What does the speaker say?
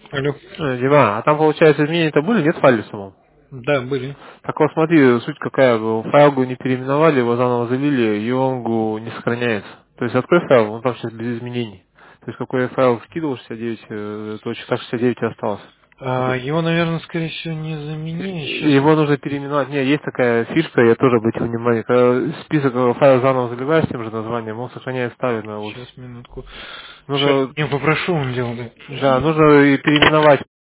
Алло. Дима, а там, получается, изменения-то были, нет, в файле самом? Да, были. Так вот, смотри, суть какая, файлгу не переименовали, его заново залили, и онгу не сохраняется. То есть открой файл, он там сейчас без изменений. То есть какой я файл скидывал 69, точно так 69 и осталось. Его, наверное, скорее всего, не заменили. Сейчас, Его нужно переименовать. Нет, есть такая фишка, я тоже обратил внимание. Когда список файла заново заливаешь тем же названием, он сохраняет ставит на вот. сейчас, минутку. Сейчас Нужно, я попрошу, он делал, да. да, нужно и переименовать